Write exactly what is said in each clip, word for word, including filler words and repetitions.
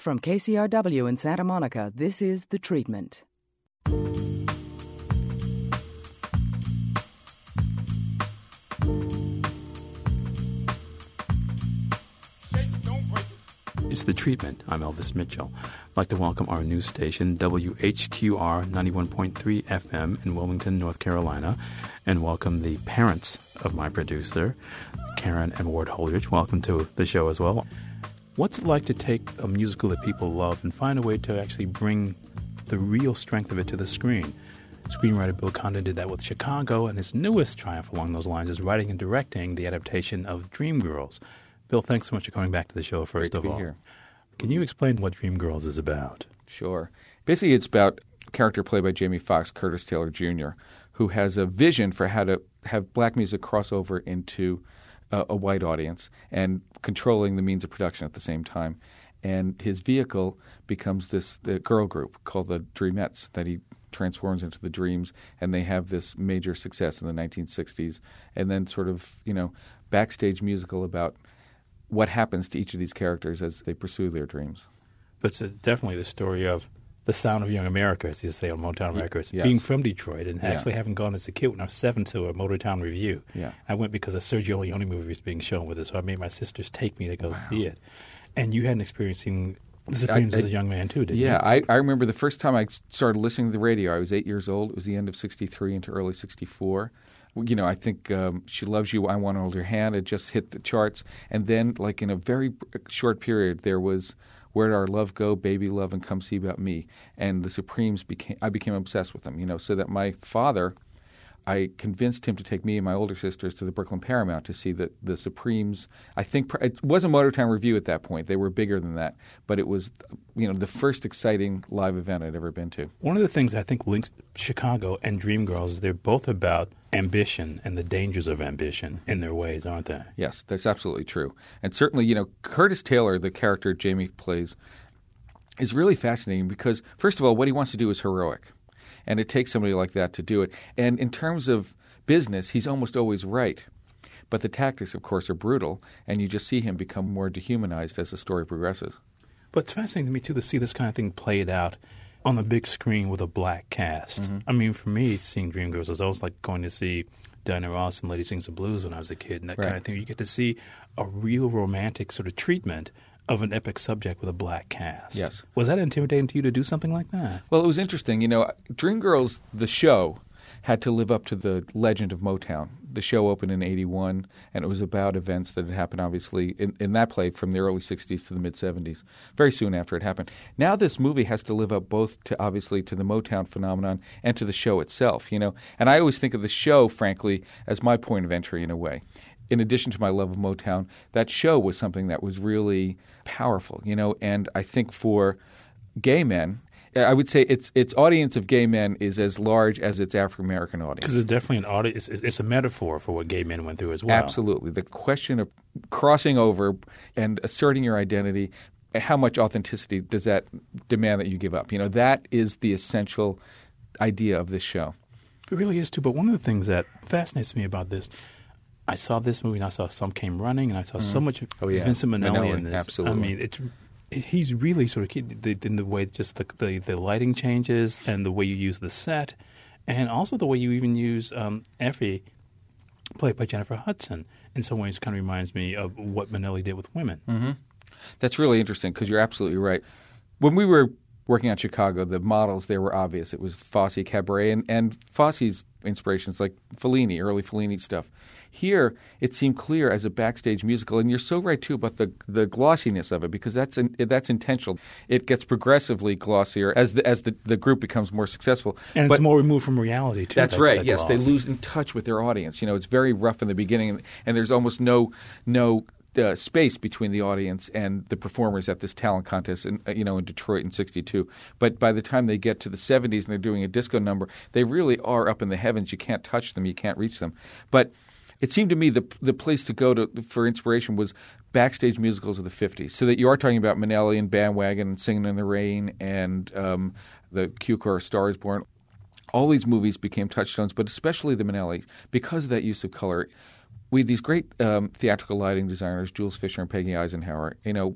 From K C R W in Santa Monica, this is The Treatment. It's The Treatment. I'm Elvis Mitchell. I'd like to welcome our news station, W H Q R ninety-one point three F M in Wilmington, North Carolina, and welcome the parents of my producer, Karen and Ward Holdridge. Welcome to the show as well. What's it like to take a musical that people love and find a way to actually bring the real strength of it to the screen? Screenwriter Bill Condon did that with Chicago, and his newest triumph along those lines is writing and directing the adaptation of Dreamgirls. Bill, thanks so much for coming back to the show, first Great of to be all. Here. Can you explain what Dreamgirls is about? Sure. Basically, it's about a character played by Jamie Foxx, Curtis Taylor Junior, who has a vision for how to have black music cross over into a, a white audience and controlling the means of production at the same time. And his vehicle becomes this the girl group called the Dreamettes that he transforms into the Dreams, and they have this major success in the nineteen sixties. And then sort of, you know, backstage musical about what happens to each of these characters as they pursue their dreams. But it's definitely the story of the sound of young America, as you say on Motown Records, yes. being from Detroit and yeah. actually having gone as a kid when I was seven to a Motown review. Yeah. I went because a Sergio Leone movie was being shown with it, so I made my sisters take me to go wow. see it. And you hadn't experienced the Supremes I, I, as a young man too, didn't yeah, you? Yeah, I, I remember the first time I started listening to the radio, I was eight years old. It was the end of sixty-three into early sixty-four. You know, I think um, She Loves You, I Want to Hold Your Hand. It just hit the charts. And then, like in a very short period, there was Where'd Our Love Go, Baby Love, and Come See About Me. And the Supremes, became I became obsessed with them, you know, so that my father, I convinced him to take me and my older sisters to the Brooklyn Paramount to see the, the Supremes. I think it wasn't Motown Revue at that point. They were bigger than that. But it was, you know, the first exciting live event I'd ever been to. One of the things I think links Chicago and Dreamgirls is they're both about ambition and the dangers of ambition in their ways, aren't they? Yes, that's absolutely true. And certainly, you know, Curtis Taylor, the character Jamie plays, is really fascinating because, first of all, what he wants to do is heroic. And it takes somebody like that to do it. And in terms of business, he's almost always right. But the tactics, of course, are brutal, and you just see him become more dehumanized as the story progresses. But it's fascinating to me, too, to see this kind of thing played out on the big screen with a black cast. Mm-hmm. I mean, for me, seeing Dreamgirls was always like going to see Diana Ross and Lady Sings the Blues when I was a kid and that right. kind of thing. You get to see a real romantic sort of treatment of an epic subject with a black cast. Yes. Was that intimidating to you to do something like that? Well, it was interesting. You know, Dreamgirls, the show, had to live up to the legend of Motown. The show opened in eighty-one, and it was about events that had happened, obviously, in, in that play from the early sixties to the mid-seventies, very soon after it happened. Now this movie has to live up both to, obviously, to the Motown phenomenon and to the show itself, you know. And I always think of the show, frankly, as my point of entry in a way. In addition to my love of Motown, that show was something that was really powerful, you know. And I think for gay men, I would say its its audience of gay men is as large as its African American audience. Because it's definitely an audience. It's, it's a metaphor for what gay men went through as well. Absolutely, the question of crossing over and asserting your identity. How much authenticity does that demand that you give up? You know, that is the essential idea of this show. It really is too. But one of the things that fascinates me about this, I saw this movie and I saw Some Came Running, and I saw mm. so much oh, yeah. Vincent Minnelli, Minnelli in this. Absolutely. I mean, it's. He's really sort of in the way just the, the the lighting changes and the way you use the set, and also the way you even use um, Effie, played by Jennifer Hudson. In some ways, kind of reminds me of what Minnelli did with women. Mm-hmm. That's really interesting because you're absolutely right. When we were working on Chicago, the models there were obvious. It was Fosse, Cabaret, and, and Fosse's inspirations like Fellini, early Fellini stuff. Here, it seemed clear as a backstage musical, and you're so right too about the the glossiness of it because that's in, that's intentional. It gets progressively glossier as the as the, the group becomes more successful, and but it's more removed from reality too. That's that, right. that yes, gloss. They lose in touch with their audience. You know, it's very rough in the beginning, and, and there's almost no no. Uh, space between the audience and the performers at this talent contest, in, uh, you know, in Detroit in sixty-two. But by the time they get to the seventies and they're doing a disco number, they really are up in the heavens. You can't touch them. You can't reach them. But it seemed to me the the place to go to for inspiration was backstage musicals of the fifties. So that you are talking about Minnelli and Bandwagon and Singing in the Rain and um, the Cue-Car Star is Born. All these movies became touchstones, but especially the Minnelli, because of that use of color. We had these great um, theatrical lighting designers, Jules Fisher and Peggy Eisenhower. You know,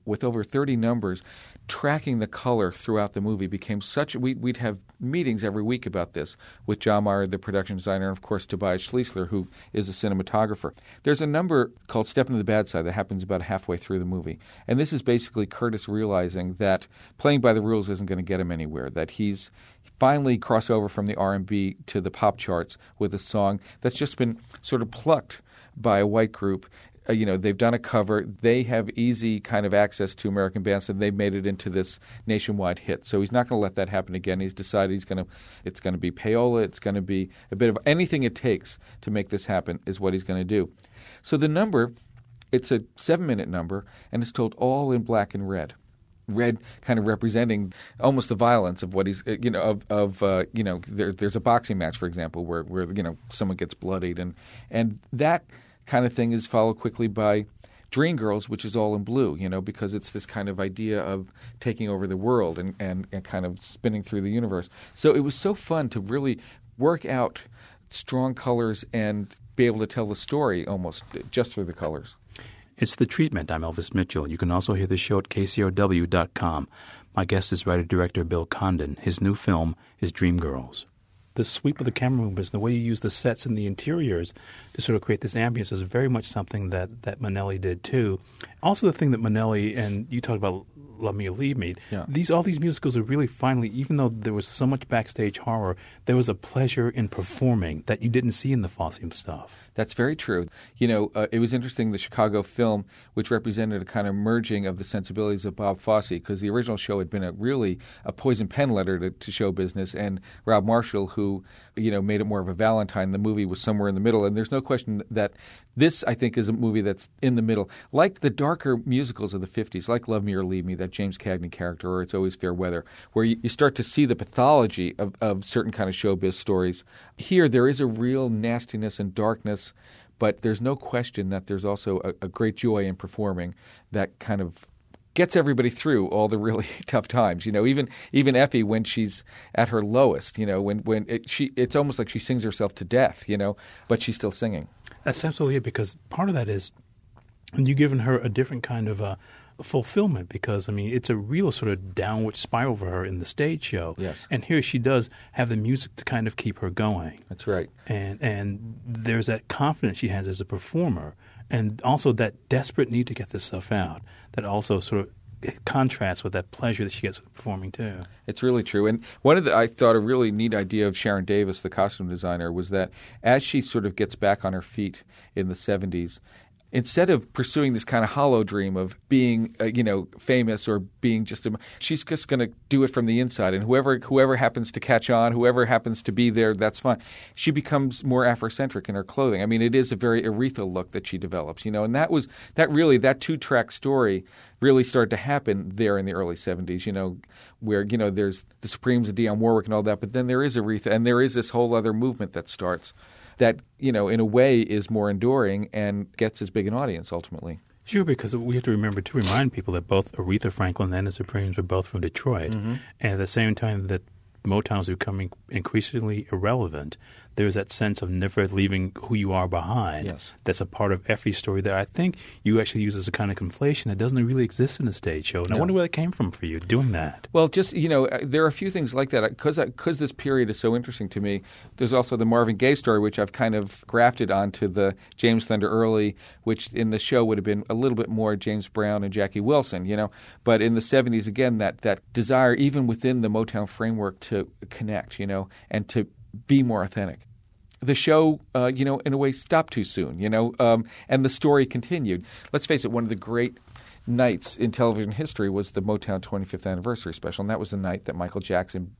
with over thirty numbers, tracking the color throughout the movie became such we, we'd have meetings every week about this with John Meyer, the production designer, and of course Tobias Schliessler, who is a cinematographer. There's a number called Step into the Bad Side that happens about halfway through the movie. And this is basically Curtis realizing that playing by the rules isn't going to get him anywhere, that he's finally crossed over from the R and B to the pop charts with a song that's just been sort of plucked by a white group. Uh, you know, they've done a cover. They have easy kind of access to American bands, and they've made it into this nationwide hit. So he's not going to let that happen again. He's decided he's going to – it's going to be payola. It's going to be a bit of – anything it takes to make this happen is what he's going to do. So the number, it's a seven-minute number, and it's told all in black and red. Red kind of representing almost the violence of what he's, you know, of, of uh, you know, there, there's a boxing match, for example, where, where, you know, someone gets bloodied. And, and that – kind of thing is followed quickly by Dreamgirls, which is all in blue, you know, because it's this kind of idea of taking over the world and, and, and kind of spinning through the universe. So it was so fun to really work out strong colors and be able to tell the story almost just through the colors. It's The Treatment. I'm Elvis Mitchell. You can also hear the show at K C O W dot com. My guest is writer-director Bill Condon. His new film is Dreamgirls. The sweep of the camera movements, the way you use the sets and the interiors to sort of create this ambience is very much something that, that Minnelli did too. Also the thing that Minnelli, and you talked about Love Me or Leave Me, yeah. these all these musicals are really finally, even though there was so much backstage horror, there was a pleasure in performing that you didn't see in the Fosse stuff. That's very true. You know, uh, it was interesting, the Chicago film, which represented a kind of merging of the sensibilities of Bob Fosse, because the original show had been a really a poison pen letter to, to show business, and Rob Marshall, who, you know, made it more of a Valentine. The movie was somewhere in the middle, and there's no question that this, I think, is a movie that's in the middle. Like the darker musicals of the fifties, like Love Me or Leave Me, that James Cagney character, or It's Always Fair Weather, where you, you start to see the pathology of, of certain kind of showbiz stories. Here, there is a real nastiness and darkness, but there's no question that there's also a, a great joy in performing that kind of gets everybody through all the really tough times. You know, even even Effie, when she's at her lowest, you know, when when it, she it's almost like she sings herself to death, you know, but she's still singing. That's absolutely it, because part of that is you've given her a different kind of uh, fulfillment, because, I mean, it's a real sort of downward spiral for her in the stage show. Yes. And here she does have the music to kind of keep her going. That's right. And and there's that confidence she has as a performer, and also that desperate need to get this stuff out that also sort of contrasts with that pleasure that she gets with performing too. It's really true. And one of the, I thought a really neat idea of Sharon Davis, the costume designer, was that as she sort of gets back on her feet in the seventies, instead of pursuing this kind of hollow dream of being, uh, you know, famous or being just a, she's just going to do it from the inside. And whoever whoever happens to catch on, whoever happens to be there, that's fine. She becomes more Afrocentric in her clothing. I mean, it is a very Aretha look that she develops, you know. And that was that really that two track story really started to happen there in the early seventies, you know, where, you know, there's the Supremes and Dionne Warwick and all that, but then there is Aretha, and there is this whole other movement that starts that, you know, in a way is more enduring and gets as big an audience ultimately. Sure, because we have to remember to remind people that both Aretha Franklin and the Supremes were both from Detroit. Mm-hmm. And at the same time that Motown is becoming increasingly irrelevant, there's that sense of never leaving who you are behind. Yes. That's a part of Effie's story that I think you actually use as a kind of conflation that doesn't really exist in a stage show. And no. I wonder where that came from for you, doing that. Well, just, you know, there are a few things like that. Because because this period is so interesting to me, there's also the Marvin Gaye story, which I've kind of grafted onto the James Thunder Early, which in the show would have been a little bit more James Brown and Jackie Wilson, you know. But in the seventies, again, that, that desire, even within the Motown framework, to connect, you know, and to be more authentic. The show, uh, you know, in a way stopped too soon, you know, um, and the story continued. Let's face it, one of the great nights in television history was the Motown twenty-fifth anniversary special, and that was the night that Michael Jackson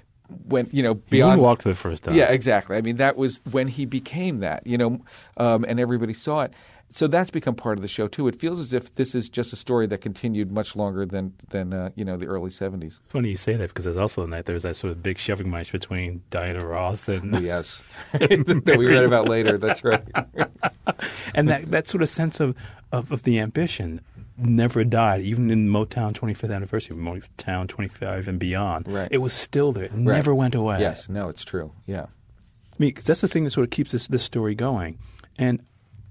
went, you know, beyond. He walked for the first time. Yeah, exactly. I mean, that was when he became that, you know, um, and everybody saw it. So that's become part of the show too. It feels as if this is just a story that continued much longer than than uh, you know, the early seventies. It's funny you say that, because there's also a night there was that sort of big shoving match between Diana Ross and oh, yes, that we read about later. That's right. And that that sort of sense of, of, of the ambition never died, even in Motown twenty-fifth anniversary, Motown twenty-five and beyond. Right. It was still there. It right. never went away. Yes, no, it's true. Yeah. I mean, 'cause that's the thing that sort of keeps this, this story going. And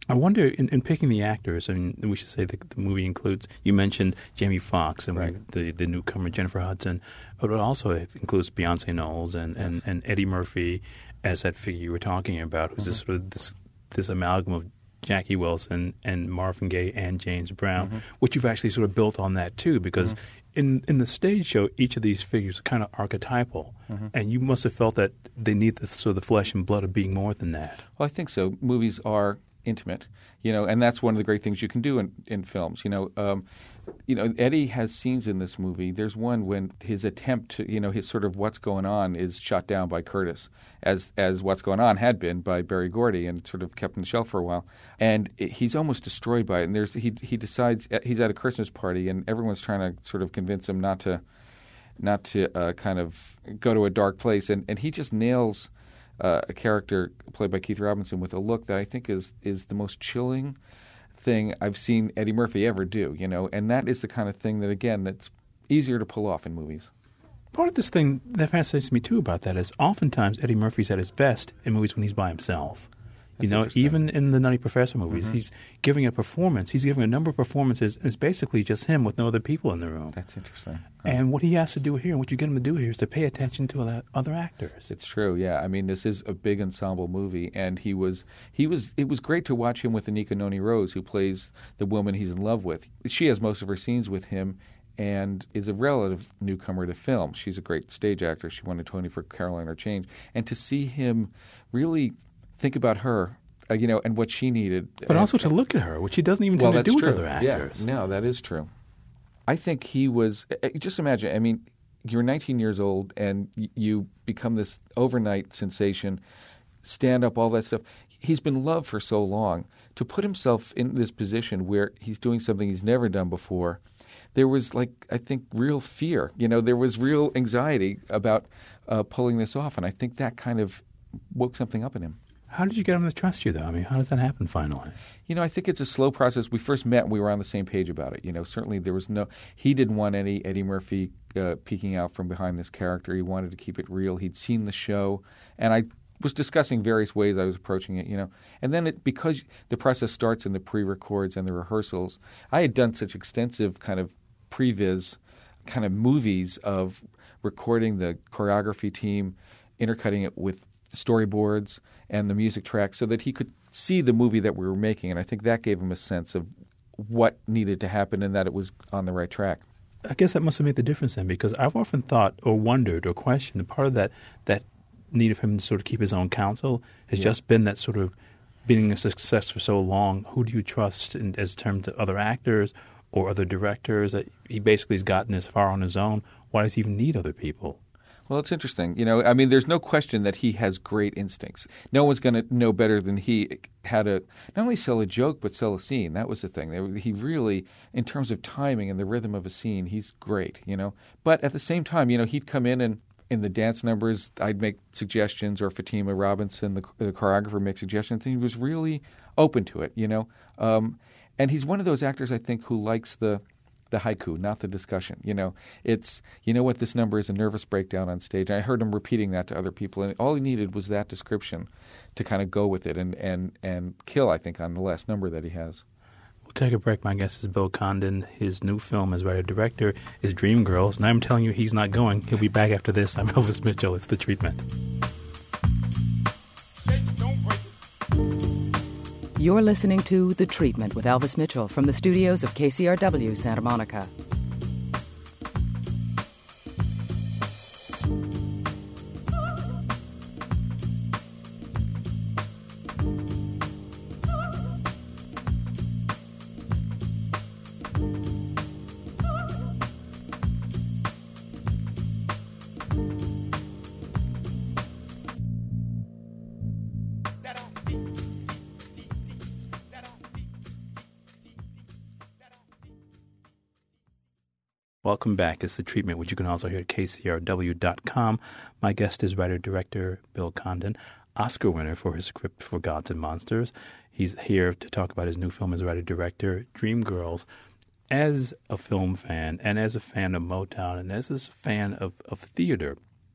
I wonder, in, in picking the actors, I mean, we should say the, the movie includes, you mentioned Jamie Foxx and Right. the, the newcomer Jennifer Hudson, but it also includes Beyonce Knowles and, and, and Eddie Murphy as that figure you were talking about, who's Mm-hmm. this, sort of this, this amalgam of Jackie Wilson and Marvin Gaye and James Brown, Mm-hmm. which you've actually sort of built on that too, because Mm-hmm. in, in the stage show, each of these figures are kind of archetypal, Mm-hmm. and you must have felt that they need the sort of the flesh and blood of being more than that. Well, I think so. Movies are intimate, you know, and that's one of the great things you can do in, in films. You know, um, you know, Eddie has scenes in this movie. There's one when his attempt to, you know, his sort of what's going on is shot down by Curtis, as as what's going on had been by Berry Gordy, and sort of kept in the shelf for a while. And it, he's almost destroyed by it. And there's he he decides he's at a Christmas party, and everyone's trying to sort of convince him not to not to uh, kind of go to a dark place, and and he just nails. Uh, a character played by Keith Robinson with a look that I think is is the most chilling thing I've seen Eddie Murphy ever do, you know, and that is the kind of thing that, again, that's easier to pull off in movies. Part of this thing that fascinates me too about that is oftentimes Eddie Murphy's at his best in movies when he's by himself. You That's know, interesting. even in the Nutty Professor movies, Mm-hmm. he's giving a performance. He's giving a number of performances, and it's basically just him with no other people in the room. That's interesting. And what he has to do here, and what you get him to do here, is to pay attention to other, other actors. It's true, yeah. I mean, this is a big ensemble movie, and he was he was. It was great to watch him with Anika Noni Rose, who plays the woman he's in love with. She has most of her scenes with him, and is a relative newcomer to film. She's a great stage actor. She won a Tony for Caroline or Change, and to see him really think about her, uh, you know, and what she needed, But and, also to look at her, which he doesn't even well, tend to that's do true. with other actors. Yeah, no, that is true. I think he was. uh, Just imagine. I mean, you're nineteen years old and y- you become this overnight sensation, stand up, all that stuff. He's been loved for so long. To put himself in this position where he's doing something he's never done before, there was, like, I think, real fear. You know, there was real anxiety about uh, pulling this off, and I think that kind of woke something up in him. How did you get him to trust you, though? I mean, how does that happen finally? You know, I think it's a slow process. We first met and we were on the same page about it. You know, certainly there was no – he didn't want any Eddie Murphy uh, peeking out from behind this character. He wanted to keep it real. He'd seen the show, and I was discussing various ways I was approaching it, you know. And then it, because the process starts in the pre-records and the rehearsals, I had done such extensive kind of previs kind of movies of recording the choreography team, intercutting it with storyboards and the music track so that he could see the movie that we were making. And I think that gave him a sense of what needed to happen and that it was on the right track. I guess that must have made the difference then, because I've often thought or wondered or questioned part of that that need of him to sort of keep his own counsel has Yeah. just been that sort of being a success for so long. Who do you trust in, as terms of other actors or other directors? That he basically has gotten this far on his own. Why does he even need other people? Well, it's interesting. You know, I mean, there's no question that he has great instincts. No one's going to know better than he how to not only sell a joke, but sell a scene. That was the thing. They- He really, in terms of timing and the rhythm of a scene, he's great, you know. But at the same time, you know, he'd come in and in the dance numbers, I'd make suggestions, or Fatima Robinson, the, the choreographer, make suggestions. And he was really open to it, you know. Um, and he's one of those actors, I think, who likes the the haiku, not the discussion. You know, it's, you know what, this number is a nervous breakdown on stage. And I heard him repeating that to other people, and all he needed was that description to kind of go with it and, and, and kill, I think, on the last number that he has. We'll take a break. My guest is Bill Condon. His new film as writer-director is Dreamgirls, and I'm telling you he's not going. He'll be back after this. I'm Elvis Mitchell. It's The Treatment. You're listening to The Treatment with Elvis Mitchell from the studios of K C R W Santa Monica. Welcome back. It's The Treatment, which you can also hear at K C R W dot com. My guest is writer-director Bill Condon, Oscar winner for his script for Gods and Monsters. He's here to talk about his new film as writer-director, Dreamgirls. As a film fan and as a fan of Motown and as a fan of, of theater,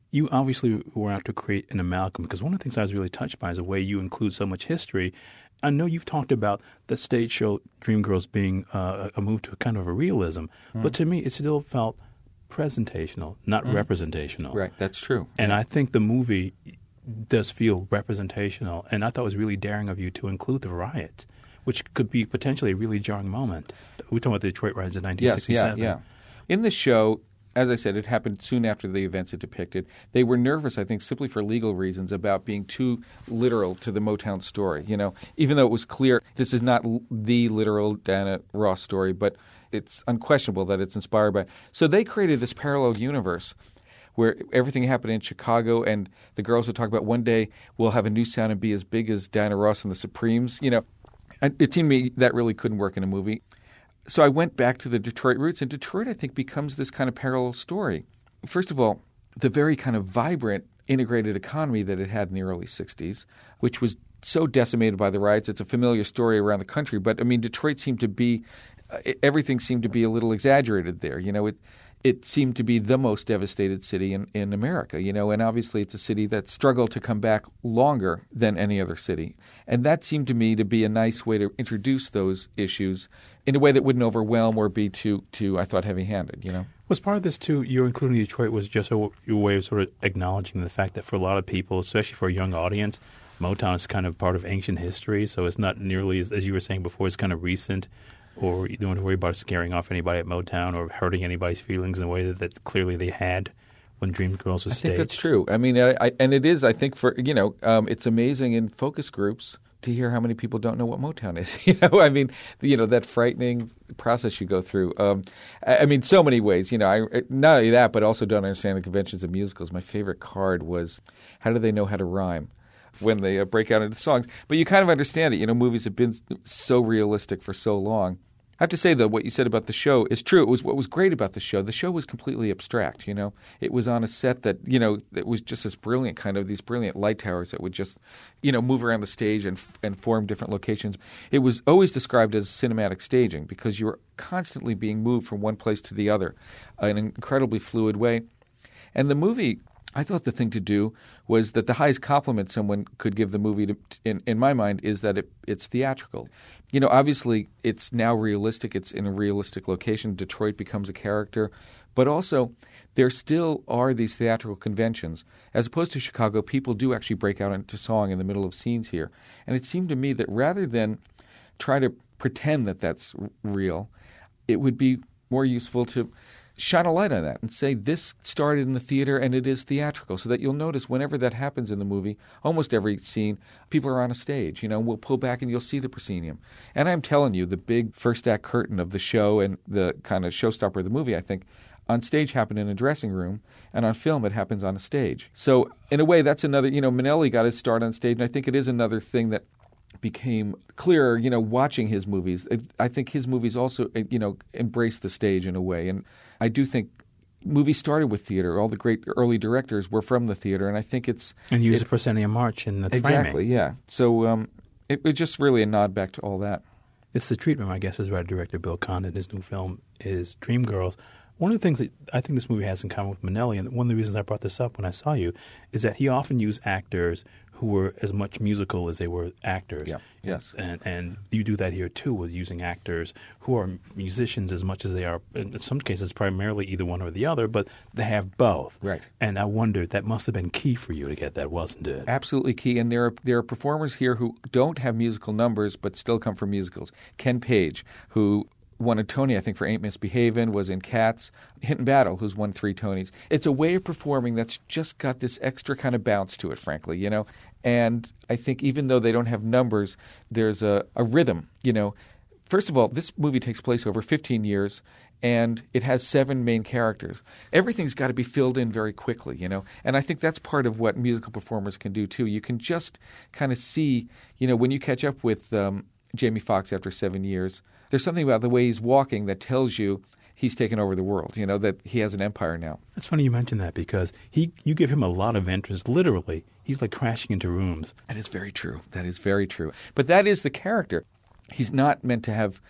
you obviously were out to create an amalgam, because one of the things I was really touched by is the way you include so much history. I know you've talked about the stage show Dreamgirls being uh, a move to a kind of a realism, mm. but to me it still felt presentational, not mm. representational. Right, that's true. And yeah. I think the movie does feel representational, and I thought it was really daring of you to include the riot, which could be potentially a really jarring moment. We're talking about the Detroit riots in nineteen sixty-seven. Yes, yeah, yeah. In the show, as I said, it happened soon after the events it depicted. They were nervous, I think, simply for legal reasons about being too literal to the Motown story. You know, even though it was clear this is not the literal Diana Ross story, but it's unquestionable that it's inspired by. So they created this parallel universe where everything happened in Chicago, and the girls would talk about one day we'll have a new sound and be as big as Diana Ross and the Supremes. You know, it seemed to me that really couldn't work in a movie. So I went back to the Detroit roots, and Detroit, I think, becomes this kind of parallel story. First of all, the very kind of vibrant, integrated economy that it had in the early sixties, which was so decimated by the riots. It's a familiar story around the country, but, I mean, Detroit seemed to be uh, – everything seemed to be a little exaggerated there. You know, it it seemed to be the most devastated city in, in America, you know, and obviously it's a city that struggled to come back longer than any other city. And that seemed to me to be a nice way to introduce those issues in a way that wouldn't overwhelm or be too, too I thought, heavy-handed, you know. Was part of this, too, you including Detroit was just a, your way of sort of acknowledging the fact that for a lot of people, especially for a young audience, Motown is kind of part of ancient history, so it's not nearly, as, as you were saying before, it's kind of recent, or you don't have to worry about scaring off anybody at Motown or hurting anybody's feelings in a way that, that clearly they had when Dreamgirls was I staged. I think that's true. I mean, I, I, and it is, I think, for, you know, um, it's amazing in focus groups to hear how many people don't know what Motown is. You know, I mean, you know, that frightening process you go through. Um, I, I mean, so many ways. You know, I, not only that, but also don't understand the conventions of musicals. My favorite card was, how do they know how to rhyme when they uh, break out into songs? But you kind of understand it. You know, movies have been so realistic for so long. I have to say, though, what you said about the show is true. It was what was great about the show. The show was completely abstract, you know. It was on a set that, you know, it was just this brilliant kind of these brilliant light towers that would just, you know, move around the stage and and form different locations. It was always described as cinematic staging because you were constantly being moved from one place to the other in an incredibly fluid way. And the movie, I thought the thing to do was that the highest compliment someone could give the movie, to, in, in my mind, is that it, it's theatrical. You know, obviously, it's now realistic. It's in a realistic location. Detroit becomes a character. But also, there still are these theatrical conventions. As opposed to Chicago, people do actually break out into song in the middle of scenes here. And it seemed to me that rather than try to pretend that that's r- real, it would be more useful to shine a light on that and say this started in the theater and it is theatrical, so that you'll notice whenever that happens in the movie, almost every scene, people are on a stage. You know, we'll pull back and you'll see the proscenium. And I'm telling you, the big first act curtain of the show and the kind of showstopper of the movie, I think, on stage happened in a dressing room, and on film it happens on a stage. So in a way, that's another, you know, Minnelli got his start on stage, and I think it is another thing that became clearer, you know, watching his movies. I think his movies also, you know, embrace the stage in a way. And I do think movies started with theater. All the great early directors were from the theater, and I think it's... And use it, the proscenium arch in the exactly, framing. Exactly, yeah. So um, it was just really a nod back to all that. It's the treatment, I guess, is writer director Bill Condon. His new film is Dreamgirls. One of the things that I think this movie has in common with Minnelli, and one of the reasons I brought this up when I saw you, is that he often used actors who were as much musical as they were actors. Yeah. Yes. And and you do that here, too, with using actors who are musicians as much as they are, in some cases, primarily either one or the other, but they have both. Right. And I wondered, that must have been key for you to get that, wasn't it? Absolutely key. And there are, there are performers here who don't have musical numbers but still come from musicals. Ken Page, who won a Tony, I think, for Ain't Misbehavin', was in Cats. Hinton Battle, who's won three Tonys. It's a way of performing that's just got this extra kind of bounce to it, frankly, you know. And I think even though they don't have numbers, there's a, a rhythm, you know. First of all, this movie takes place over fifteen years, and it has seven main characters. Everything's got to be filled in very quickly, you know. And I think that's part of what musical performers can do, too. You can just kind of see, you know, when you catch up with um, Jamie Foxx after seven years, there's something about the way he's walking that tells you he's taken over the world, you know, that he has an empire now. It's funny you mention that because he, you give him a lot of interest. Literally, he's like crashing into rooms. That is very true. That is very true. But that is the character. He's not meant to have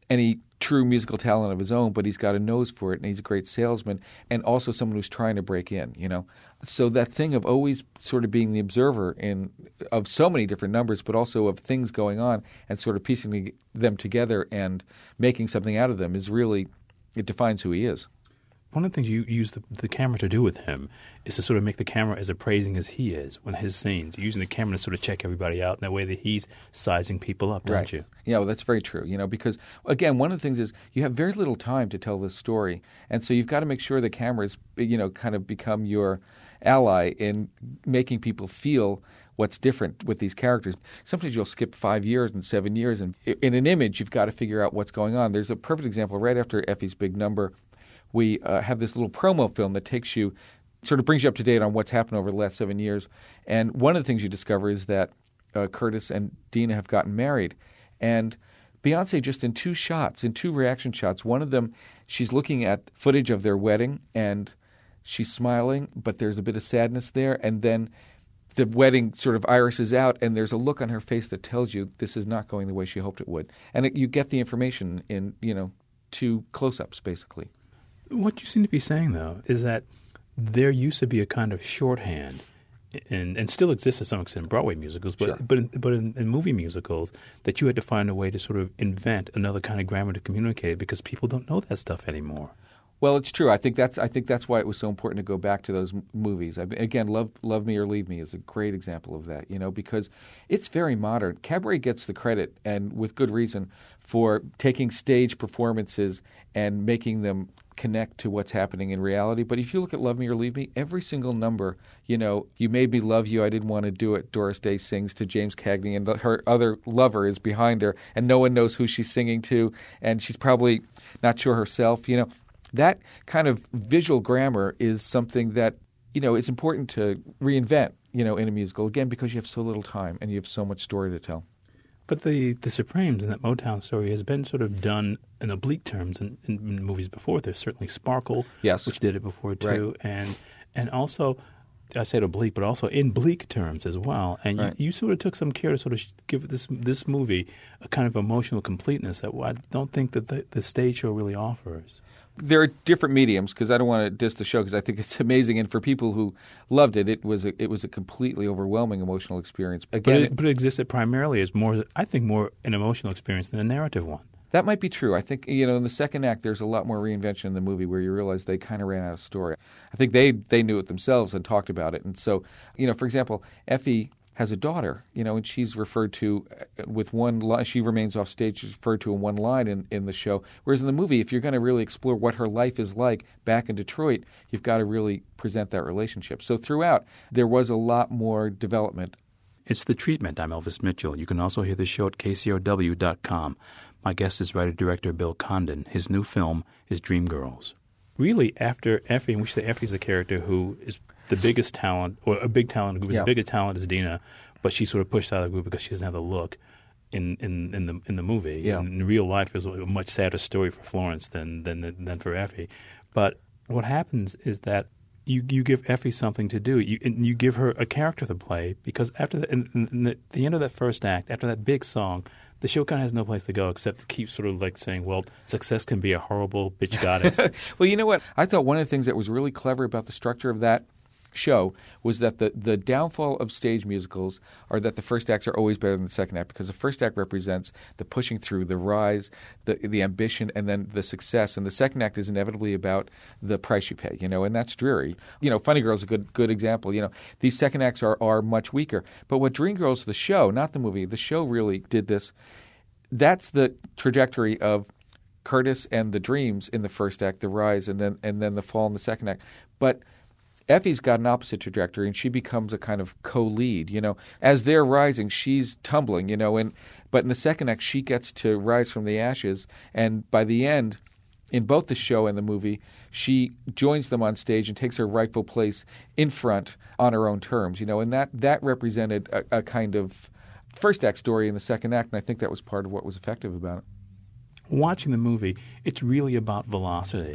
any true musical talent of his own, but he's got a nose for it, and he's a great salesman, and also someone who's trying to break in, you know. So that thing of always sort of being the observer in of so many different numbers, but also of things going on, and sort of piecing them together and making something out of them is really – it defines who he is. One of the things you use the, the camera to do with him is to sort of make the camera as appraising as he is when his scenes. You're using the camera to sort of check everybody out in that way that he's sizing people up, don't right. you? Yeah, well, that's very true. You know, because again, one of the things is you have very little time to tell this story, and so you've got to make sure the cameras, you know, kind of become your ally in making people feel what's different with these characters. Sometimes you'll skip five years and seven years, and in an image, you've got to figure out what's going on. There's a perfect example right after Effie's big number. We uh, have this little promo film that takes you, sort of brings you up to date on what's happened over the last seven years. And one of the things you discover is that uh, Curtis and Dina have gotten married. And Beyonce, just in two shots, in two reaction shots, one of them, she's looking at footage of their wedding and she's smiling, but there's a bit of sadness there. And then the wedding sort of irises out, and there's a look on her face that tells you this is not going the way she hoped it would. And it, you get the information in, you know, two close-ups, basically. What you seem to be saying, though, is that there used to be a kind of shorthand, and, and still exists to some extent in Broadway musicals, but Sure. but, in, but in, in movie musicals, that you had to find a way to sort of invent another kind of grammar to communicate it because people don't know that stuff anymore. Well, it's true. I think that's I think that's why it was so important to go back to those m- movies. I, again, Love Love Me or Leave Me is a great example of that, you know, because it's very modern. Cabaret gets the credit, and with good reason, for taking stage performances and making them connect to what's happening in reality. But if you look at Love Me or Leave Me, every single number, you know, You Made Me Love You, I Didn't Want to Do It, Doris Day sings to James Cagney, and the, her other lover is behind her, and no one knows who she's singing to, and she's probably not sure herself, you know. That kind of visual grammar is something that, you know, it's important to reinvent, you know, in a musical, again, because you have so little time and you have so much story to tell. But the, the Supremes and that Motown story has been sort of done in oblique terms in, in, in movies before. There's certainly Sparkle, yes. which did it before too, right. and and also, I said oblique, but also in bleak terms as well. And right. you, you sort of took some care to sort of give this this movie a kind of emotional completeness that I don't think that the, the stage show really offers. There are different mediums, because I don't want to diss the show because I think it's amazing, and for people who loved it, it was a, it was a completely overwhelming emotional experience. Again, but it, but it existed primarily as more, I think, more an emotional experience than a narrative one. That might be true. I think, you know, in the second act, there's a lot more reinvention in the movie where you realize they kind of ran out of story. I think they they knew it themselves and talked about it, and so, you know, for example, Effie has a daughter, you know, and she's referred to with one line. She remains off stage, she's referred to in one line in, in the show. Whereas in the movie, if you're going to really explore what her life is like back in Detroit, you've got to really present that relationship. So throughout, there was a lot more development. It's The Treatment. I'm Elvis Mitchell. You can also hear the show at K C R W dot com. My guest is writer-director Bill Condon. His new film is Dreamgirls. Really, after Effie, and we say Effie's a character who is the biggest talent, or a big talent in the group, is yeah. the biggest talent is Dina, but she's sort of pushed out of the group because she doesn't have the look in, in, in the in the movie. Yeah. In real life, it's a much sadder story for Florence than than than for Effie. But what happens is that you you give Effie something to do. You and you give her a character to play, because after the, in, in the, the end of that first act, after that big song, the show kind of has no place to go except to keep sort of like saying, well, success can be a horrible bitch goddess. Well, you know what? I thought one of the things that was really clever about the structure of that show was that the, the downfall of stage musicals are that the first acts are always better than the second act, because the first act represents the pushing through, the rise, the the ambition, and then the success. And the second act is inevitably about the price you pay, you know, and that's dreary. You know, Funny Girl is a good good example. You know, these second acts are, are much weaker. But what Dreamgirls, the show, not the movie, the show really did this. That's the trajectory of Curtis and the dreams in the first act, the rise, and then and then the fall in the second act. But Effie's got an opposite trajectory, and she becomes a kind of co-lead. You know, as they're rising, she's tumbling. You know, and but in the second act, she gets to rise from the ashes, and by the end, in both the show and the movie, she joins them on stage and takes her rightful place in front on her own terms. You know, and that that represented a, a kind of first act story in the second act, and I think that was part of what was effective about it. Watching the movie, it's really about velocity.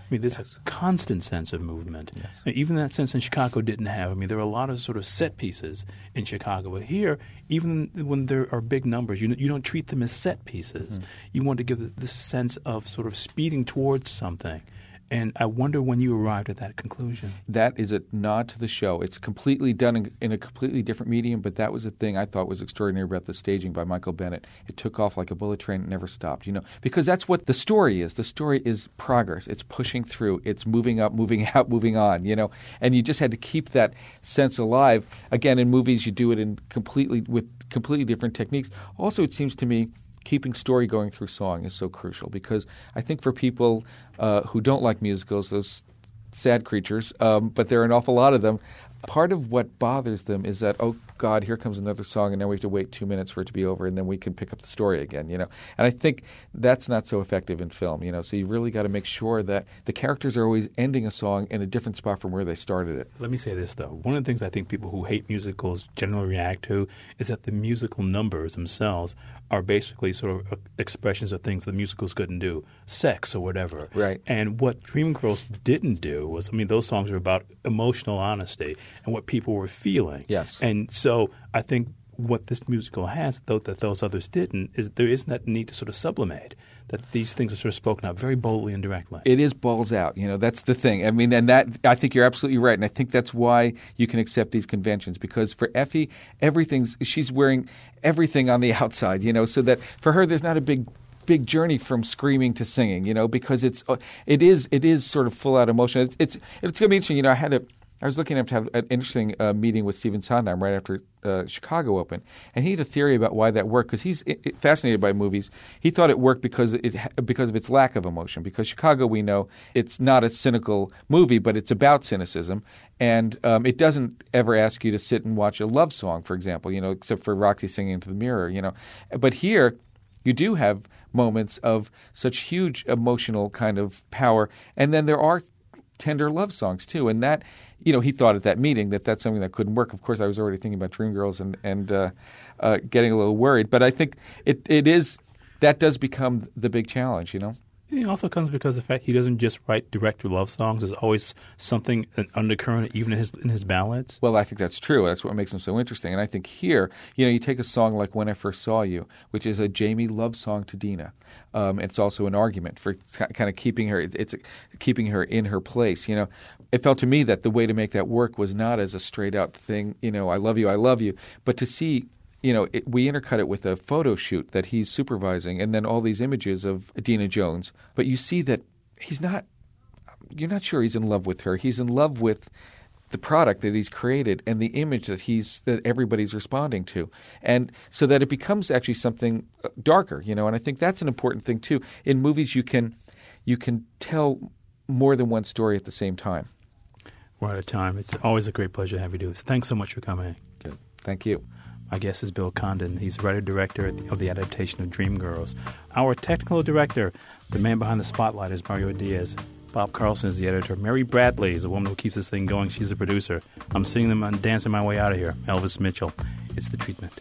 mean, there's Yes. a constant sense of movement. Yes. And even that sense in Chicago didn't have. I mean, there were a lot of sort of set pieces in Chicago. But here, even when there are big numbers, you you don't treat them as set pieces. Mm-hmm. You want to give this sense of sort of speeding towards something. And I wonder when you arrived at that conclusion. That is a nod to the show. It's completely done in, in a completely different medium, but that was the thing I thought was extraordinary about the staging by Michael Bennett. It took off like a bullet train and never stopped, you know, because that's what the story is. The story is progress. It's pushing through. It's moving up, moving out, moving on, you know, and you just had to keep that sense alive. Again, in movies, you do it in completely with completely different techniques. Also, it seems to me keeping story going through song is so crucial because I think for people uh, who don't like musicals, those sad creatures, um, but there are an awful lot of them, part of what bothers them is that, oh, God, here comes another song, and now we have to wait two minutes for it to be over, and then we can pick up the story again, you know. And I think that's not so effective in film, you know. So you really got to make sure that the characters are always ending a song in a different spot from where they started it. Let me say this, though. One of the things I think people who hate musicals generally react to is that the musical numbers themselves are basically sort of expressions of things the musicals couldn't do, sex or whatever. Right. And what Dreamgirls didn't do was, I mean, those songs are about emotional honesty and what people were feeling. Yes. And so I think what this musical has, though that those others didn't, is there isn't that need to sort of sublimate, that these things are sort of spoken out very boldly and directly. It is balls out, you know, that's the thing. I mean, and that I think you're absolutely right, and I think that's why you can accept these conventions, because for Effie, everything's she's wearing everything on the outside, you know, so that for her there's not a big big journey from screaming to singing, you know, because it's it is it is sort of full out emotion. It's it's, it's going to be interesting, you know. I had a I was looking up to have an interesting uh, meeting with Stephen Sondheim right after uh, Chicago opened, and he had a theory about why that worked because he's it, it, fascinated by movies. He thought it worked because it because of its lack of emotion. Because Chicago, we know, it's not a cynical movie, but it's about cynicism, and um, it doesn't ever ask you to sit and watch a love song, for example, you know, except for Roxy singing into the mirror, you know. But here, you do have moments of such huge emotional kind of power, and then there are tender love songs too, and that, you know, he thought at that meeting that that's something that couldn't work. Of course, I was already thinking about Dreamgirls and and uh, uh, getting a little worried, but I think it it is that does become the big challenge, you know. It also comes because of the fact he doesn't just write direct love songs. There's always something, an undercurrent, even in his in his ballads. Well, I think that's true. That's what makes them so interesting. And I think here, you know, you take a song like When I First Saw You, which is a Jamie love song to Dina. Um, it's also an argument for kind of keeping her, it's keeping her in her place, you know. It felt to me that the way to make that work was not as a straight-out thing, you know, I love you, I love you, but to see, you know, it, we intercut it with a photo shoot that he's supervising and then all these images of Dina Jones. But you see that he's not – you're not sure he's in love with her. He's in love with the product that he's created and the image that he's – that everybody's responding to. And so that it becomes actually something darker, you know, and I think that's an important thing too. In movies you can you can tell more than one story at the same time. We're out of time. It's always a great pleasure to have you do this. Thanks so much for coming. Good. Thank you. My guest is Bill Condon. He's writer-director of the adaptation of Dreamgirls. Our technical director, the man behind the spotlight, is Mario Diaz. Bob Carlson is the editor. Mary Bradley is the woman who keeps this thing going. She's the producer. I'm singing them and dancing my way out of here. Elvis Mitchell. It's The Treatment.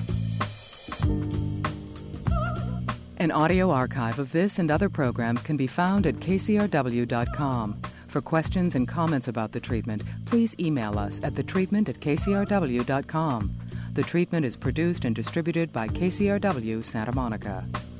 An audio archive of this and other programs can be found at K C R W dot com. For questions and comments about The Treatment, please email us at thetreatment at K C R W dot com. The Treatment is produced and distributed by K C R W Santa Monica.